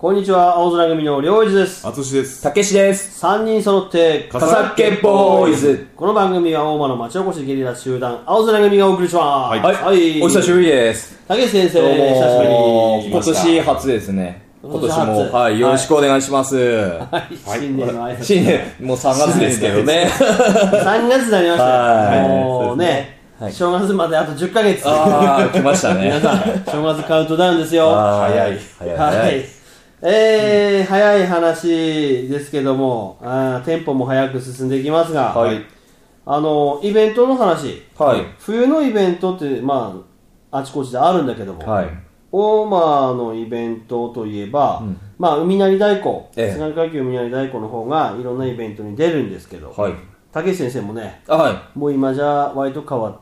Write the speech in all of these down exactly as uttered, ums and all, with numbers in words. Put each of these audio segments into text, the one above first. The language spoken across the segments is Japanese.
こんにちは、青空組の良一です。 あつしです。 たけしです。 さんにん揃ってかさっけボーイズ。 この番組は大間の町おこしゲリラ集団青空組がお送りします。 はい、はい、お久しぶりです。 たけし先生、久しぶり。 今年初ですね。今年も、はい、よろしくお願いします。 はい、新年の挨拶。 新年、もうさんがつですけどね。 さんがつになりました。もうね、正月まであとじゅっかげつ。 ああ、来ましたね。 皆さん、正月カウントダウンですよ。 早い。早い。 はい。えー、早い話ですけども、あテンポも早く進んでいきますが、はい、あのイベントの話、はい、冬のイベントって、まあ、あちこちであるんだけども、はい、大間のイベントといえば、うん、まあ、海なり太鼓、津軽海峡海なり太鼓の方がいろんなイベントに出るんですけど、はい、竹内先生もね、はい、もう今じゃ割と変わって、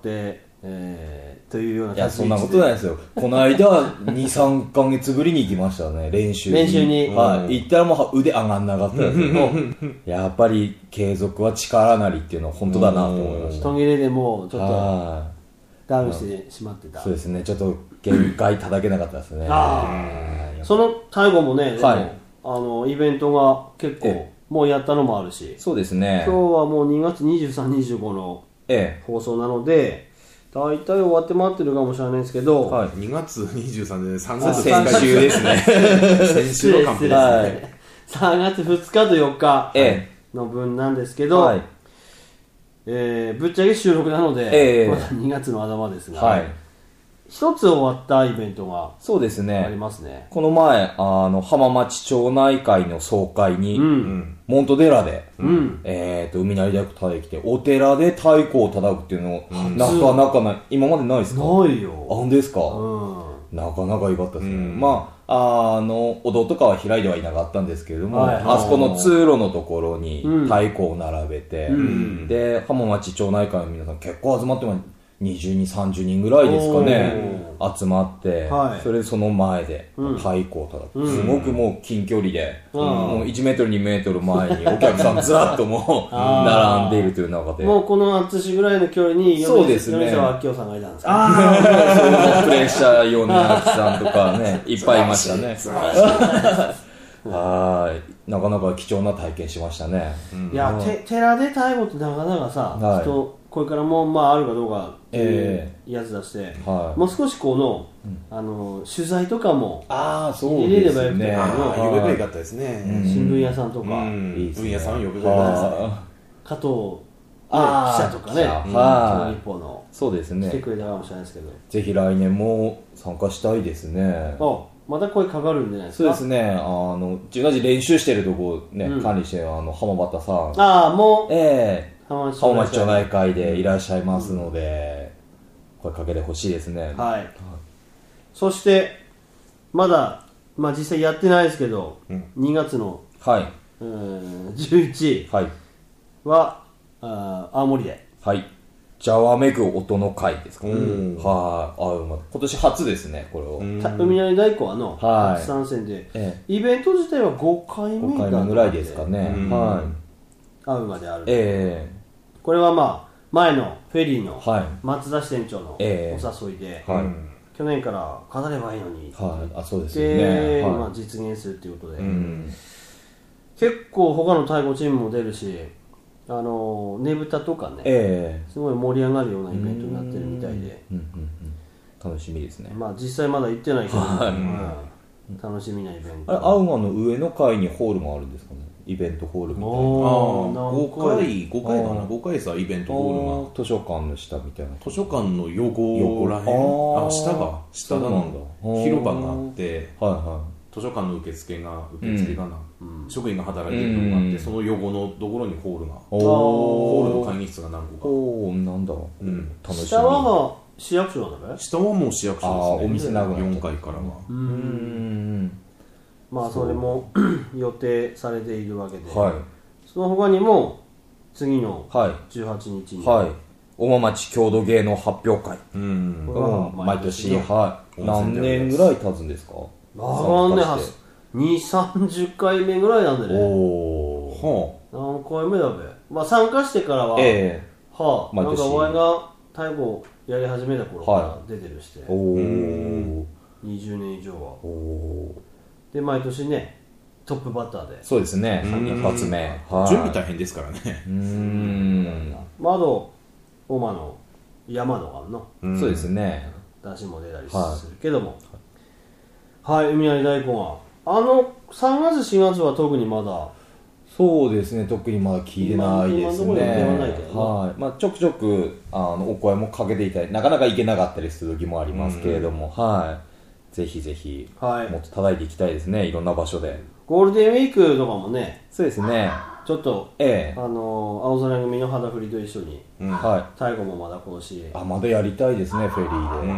えーというような。 いや、そんなことないですよ。この間に、さんかげつぶりに行きましたね、練習に。 練習に。 はい。行ったらもう腕上がんなかったですけど、やっぱり継続は力なりっていうのは本当だなと思いました。 一切れでもうちょっとダウンしてしまってた。 そうですね、ちょっと限界叩けなかったですね。あその最後もね、はい、あのイベントが結構もうやったのもあるし。 そうですね。 今日はもうにがつにじゅうさん、にじゅうごの放送なので、大体終わって待ってるかもしれないんですけど、はい、 にがつにじゅうさんでさんがつ先週ですね。 先週のカンペですね、はい、 さんがつふつかとよっかの分なんですけど、はい、えー、ぶっちゃけ収録なので、えー、まだにがつの頭ですが、はい、一つ終わったイベントがそうですね、 ありますね。 この前あの浜町町内会の総会に、うん、モントデラで、うん、えー、と海なり太鼓叩いてお寺で太鼓を叩くっていうの、うん、なかなかない、今までないですか？ ないよ。 あ、ほんですか、うん、なかなか良かったですね、うん、まああのお堂とかは開いてはいなかったんですけれども、はい、あそこの通路のところに太鼓を並べて、うん、で浜町町内会の皆さん結構集まってます。にじゅうに、さんじゅうにんぐらいですかね、集まって、はい、それでその前で太鼓を叩く、うん、すごくもう近距離で、うん、もういちメートルにメートル前にお客さんずらっともう並んでいるという中で、 もうこの淳ぐらいの距離にそうですね、 米沢明夫さんがいたんですか、 ああそうプレッシャー米明さんとかねいっぱいいましたね。はい、なかなか貴重な体験しましたね、 うん、いや、て寺で太鼓ってなかなかさ、はい、人これからもまああるかどうかっていうやつ出して、えーはい、もう少しこの、うん、あの取材とかも入れればよくて、ね、 呼べばよかったですね、 うん、新聞屋さんとか、うん、 いいですね、新聞屋さん呼べばよかったですね、 加藤、ね、記者とかね、今日日報のそうですね、 来てくれたかもしれないですけど、 ぜひ来年も参加したいですね。 あ、また声かかるんじゃないですか。 そうですね、あの自分たち練習してるとこね、うん、管理してるあの浜端さん、 ああもう、 ええー浜町町内会でいらっしゃいますので、うん、声かけてほしいですね。 はい。そしてまだ、まあ、実際やってないですけど、うん、にがつの、はい、うん、じゅういちは、はい、あ青森で、 はい、じゃわめぐ音の会ですか、うん、はい、あ、今年初ですね、これを。 海なり太鼓はの初参戦で、ええ、イベント自体はごかいめごかいめぐらいですかね、うん、はい、 会うまである、 ええ、 これはまあ前のフェリーの松田支店長のお誘いで、はい、去年から飾ればいいのに、 はい、あ、そうですよね、 で、はい、まあ、実現するということで、うん、結構他の太鼓チームも出るし、あのねぶたとかね、えー、すごい盛り上がるようなイベントになってるみたいで、 うんうんうんうん、楽しみですね。 まあ実際まだ行ってないけど、はい、うん、楽しみなイベント。 あれ、青馬の上の階にホールもあるんですかね、イベントホールみたいな。ああ、ごかい、ごかいかな、ごかいさ、イベントホールが。図書館の下みたいな。 図書館の横らへん、あ、下が、下がなんだ。広場があって、はいはい、図書館の受付が、受付がな、うん、職員が働いてるのがあって、うん、その横のところにホールが、ホールの会議室が何個か。 おー、なんだ、うん、 楽しみ。下は市役所なんだね。 下はもう市役所ですね。 お店なくよんかいからは。 うん、まあそれも予定されているわけで、はい、その他にも次のじゅうはちにちに、 はいはい、大間町郷土芸能発表会、うん、これは毎年、はい、何年ぐらい経つんですか？ 何年にじゅう、さんじゅっかいめぐらいなんでね。 おー、 何回目だべ。まあ参加してからは、えー、はあ、なんかお前が太鼓やり始めた頃から出てるして、はい、おー、にじゅうねん以上は。 おー、 で毎年ねトップバッターでそうですね一発目、 はい、準備大変ですからねうーん窓大間の山のがの、 うん、そうですね出汁も出たりするけどもはい、はい、海なり大根はあのさんがつしがつは特にまだそうですね特にまだ聞いてないですねはいまあ、ちょくちょくあのお声もかけていただいてなかなか行けなかったりする時もありますけれども、うん、はいぜひぜひ、はい、もっと叩いていきたいですねいろんな場所でゴールデンウィークとかもねそうですねちょっと、ええ、あの青空組の肌振りと一緒に、うん、はい、最後もまだ今年あまだやりたいですねフェリーで、うんうん、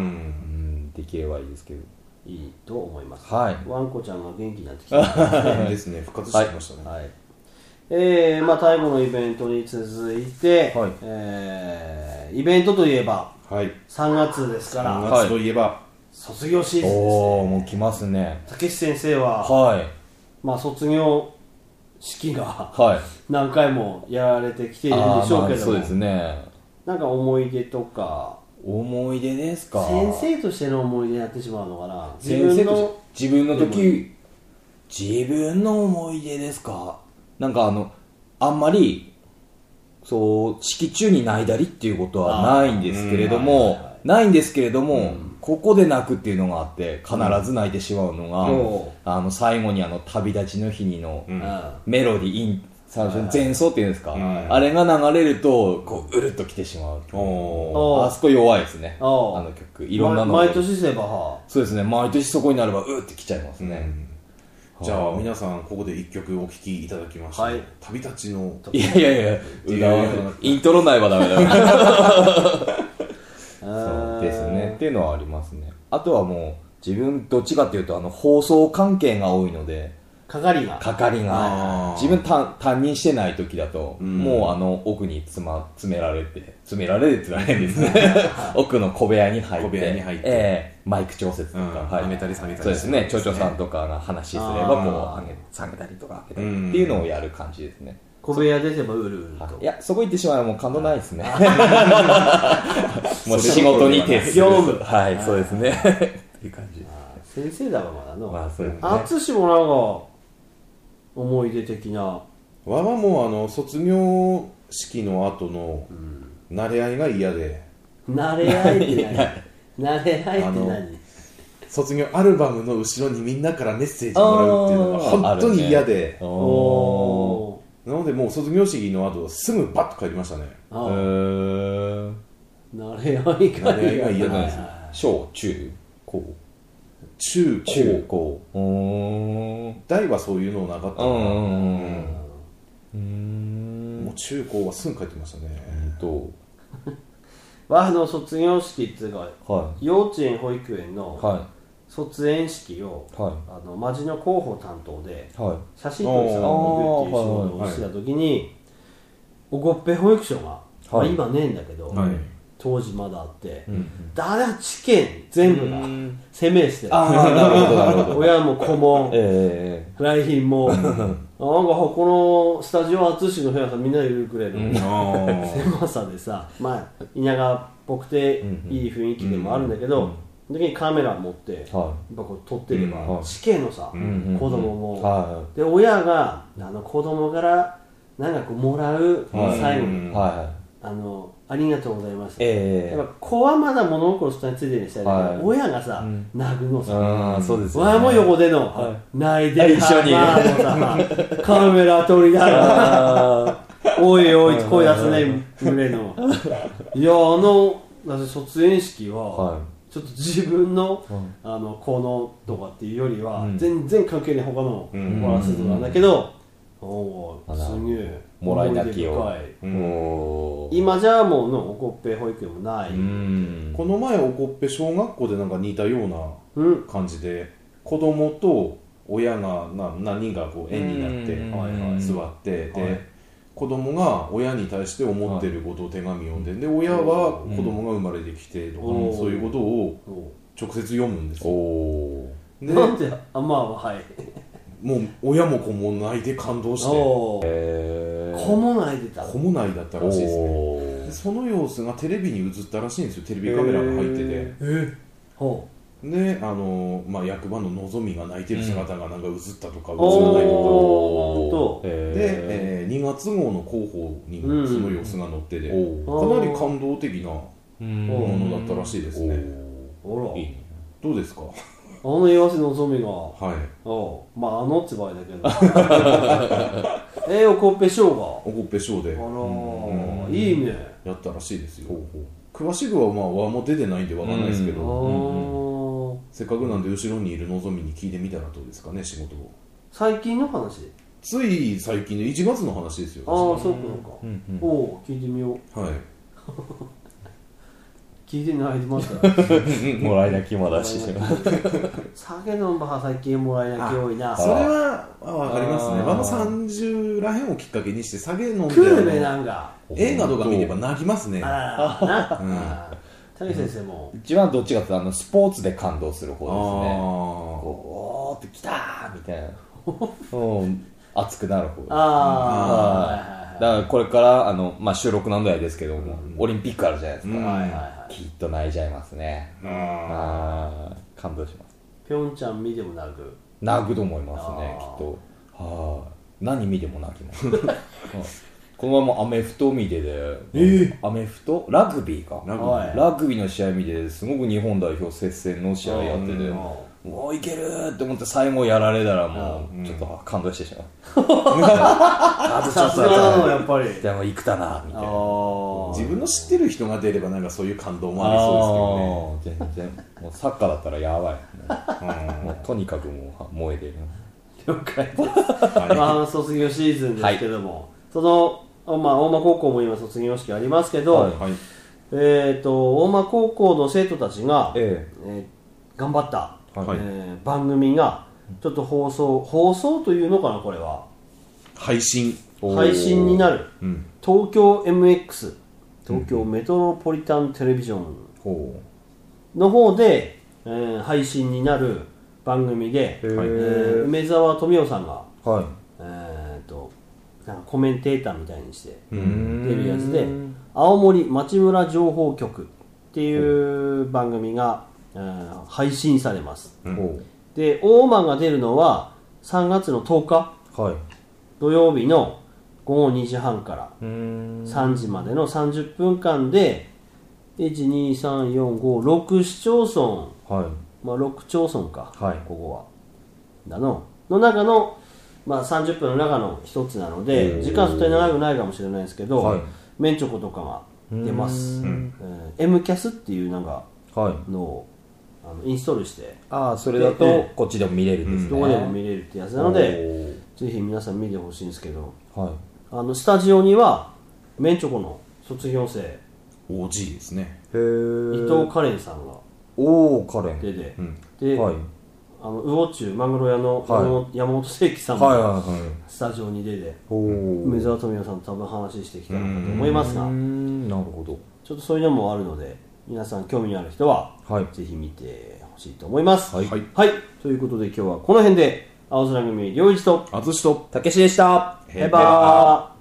できればいいですけどいいと思います、 はい、 ワンコちゃんが元気になってきたですね復活してきましたね、はいはいえーまあ、最後のイベントに続いて、はいえー、イベントといえば、はい、さんがつですからさんがつといえば、はい、 卒業シーズンですねおーもう来ますね竹内先生は、 はいまあ、卒業式が何回もやられてきているんでしょうけども、まあ、 そうですねなんか思い出とか思い出ですか先生としての思い出になってしまうのかな自分の自分の時自分の思い出ですかなんかあのあんまりそう式中に泣いたりっていうことはないんですけれども、はいはいはい、ないんですけれども、うん、ここで泣くっていうのがあって必ず泣いてしまうのが、うん、あの最後にあの旅立ちの日にの、うん、メロディーイン最初に前奏っていうんですか、うん、あれが流れるとこううるっときてしまう、うん、あそこ弱いですねあの曲いろんなの毎年すればはそうですね毎年そこになればうってきちゃいますね、うんじゃあ皆さんここで一曲お聴きいただきました、はい、旅立ちのいやいやいやイントロないはダメだそうですねっていうのはありますねあとはもう自分どっちかっていうとあの放送関係が多いので係が係が自分担任してない時だと、うん、もうあの奥に詰、ま、詰められて詰められるって言われるんですね奥の小部屋に入って小部屋に入って、 えー、マイク調節とか、うんはい、上げたり下げたりそうですね町長さんとかが話すればこう上げ下げたりとか上げたりっていうのをやる感じですね小部屋出ればうるうるといやそこ行ってしまうもう感動ないですねもう仕事に徹する業務はいそうですねっていう感じ先生だわまだのまあそうですね淳もなんか思い出的なわはもうあの卒業式の後の慣れ合いが嫌で、 うん、慣れ合いって何慣れ合いって何卒業アルバムの後ろにみんなからメッセージもらうっていうのが本当に嫌で、ね、おなのでもう卒業式の後すぐバッと帰りましたねへー慣れ合いが慣れ合いが嫌なんですよ小中高中高中高大はそういうのなかったからうんもう中高はすぐ帰ってましたねと和の卒業式っていうか、 はい、 幼稚園保育園の卒園式を、 はい、 あの町の広報担当で、 はい、 写真撮りさんに行くっていう仕事をしてた時に、はい、おごっぺ保育所が、はいまあ、今ねえんだけど、はい当時まだあって、うんうん、誰は知見全部が攻めしてる親も子も、えー、来賓もなんかこのスタジオ淳の部屋さみんなでいるくれる、うん、狭さでさまあ田舎っぽくていい雰囲気でもあるんだけど、うんうん、時にカメラ持って、はい、やっぱこう撮ってれば、はい、知見のさ、うん、子供も、はい、で親があの子供からなんかこうもらう、はい、最後に、はい、あのありがとうございます、えー、やっぱ子はまだ物心下についてる人やけど、はい、親がさ、うん、泣くのさ、 そうですね、 親も横での、はい、泣いてる一緒にさカメラ撮りながらおいおい声出すね胸のいやあの卒園式は、はい、ちょっと自分の、うん、あの子のとかっていうよりは、うん、全然関係ない他の子らするなんだけど、うん、おーすげえもらい泣きを、 うん、今じゃもうのおこっぺ保育園もない、うん、 この前おこっぺ小学校でなんか似たような感じで、うん、子供と親がな何人かこう円になって座って、で、はい、子供が親に対して思ってることを手紙読んで、はい、で親は子供が生まれてきてとか、うん、そういうことを直接読むんですよ。 おでなんであまあはいもう親も子も泣いて感動して子も泣いてた子も泣いだったらしいですね。でその様子がテレビに映ったらしいんですよ。テレビカメラが入ってて、 えー、ほで、あのまあ、役場ののぞみが泣いてる姿がなんか映ったとか、映らないとか、で、えー、にがつ号の広報にもその様子が載ってて、うん、かなり感動的なものだったらしいですね。 おら、いいね。 どうですか？ あの岩瀬のぞみが、 はい、 おまああのって場合だけどえー、おこっぺショーがおこっぺショーで、 あら、うん、いいね、 やったらしいですよ。ほうほう、詳しくはまあ輪も出てないんでわかんないですけど、うんうん、せっかくなんで後ろにいるのぞみに聞いてみたらどうですかね、仕事を。 最近の話？ つい最近のいちがつの話ですよ。 ああ、そうかそうか、うんうん、おお、聞いてみよう。 はい聞いてないでましたもらい泣きもだし酒飲んば最近もらい泣き多いな。 それは分かりますね。あのさんじゅうらへんをきっかけにして酒飲んでクールめなんか映画とか見れば泣きますね。 あららな、うん、谷先生も一番どっちかっていうとあのスポーツで感動する方ですね。こうおーってきたーみたいなうん熱くなる方です。ああ、だからこれからあの、まあ、収録何度やですけども、うん、オリンピックあるじゃないですか、うんはいはいはい、きっと泣いちゃいますね。ああ、感動します。 ピョンちゃん見ても泣く泣くと思いますね、きっと。はあ、何見ても泣きますこのままアメフト見てで、えー、アメフトラグビーかラグビー、ラグビーの試合見てですごく日本代表接戦の試合やってて、もういけるって思って最後やられたらもうちょっと感動してしまう。 さすがなのやっぱり。 でも行くたなみたいな。 自分の知ってる人が出ればなんかそういう感動もありそうですけどね。 全然もうサッカーだったらやばい。もうとにかくもう燃えてる。 了解です。まあ卒業シーズンですけども、はい、そのまあ大間高校も今卒業式ありますけど、はいはい、えっと大間高校の生徒たちが、えええー、頑張った。はいえー、番組がちょっと放送放送というのかな、これは配信配信になる、うん、東京 エムエックス 東京メトロポリタンテレビジョンの方で、えー、配信になる番組で、えー、梅沢富美男さんが、はいえー、となんかコメンテーターみたいにして出るやつで、青森町村情報局っていう番組が配信されます、うん、で大間が出るのはさんがつのとおか、はい、土曜日のごごにじはんからさんじまでのさんじゅっぷんかんでいちにさんよんごろく市町村、はいまあ、ろく町村か、はい、ここはだのの中の、まあ、さんじゅっぷんの中の一つなので時間そんなに長くないかもしれないですけど、はい、メンチョコとかが出ます、うんえー、エムキャス っていうなんかのを、はいあのインストールして、 ああそれだとこっちでも見れるんですね、 どこでも見れるってやつなのでぜひ皆さん見てほしいんですけど、はい、あのスタジオにはメンチョコの卒業生オージー ですね、 へ伊藤カレンさんがおおカレン出て、うん、で、はい、あの魚中マグロ屋の山本清輝さんもスタジオに出て、梅沢富美男さんと多分話してきたのかと思いますが、 うーんなるほど、 ちょっとそういうのもあるので皆さん興味のある人は、はい、ぜひ見てほしいと思います、はいはい、ということで今日はこの辺で青空組良一と淳とたけしでした。 バイバーイ。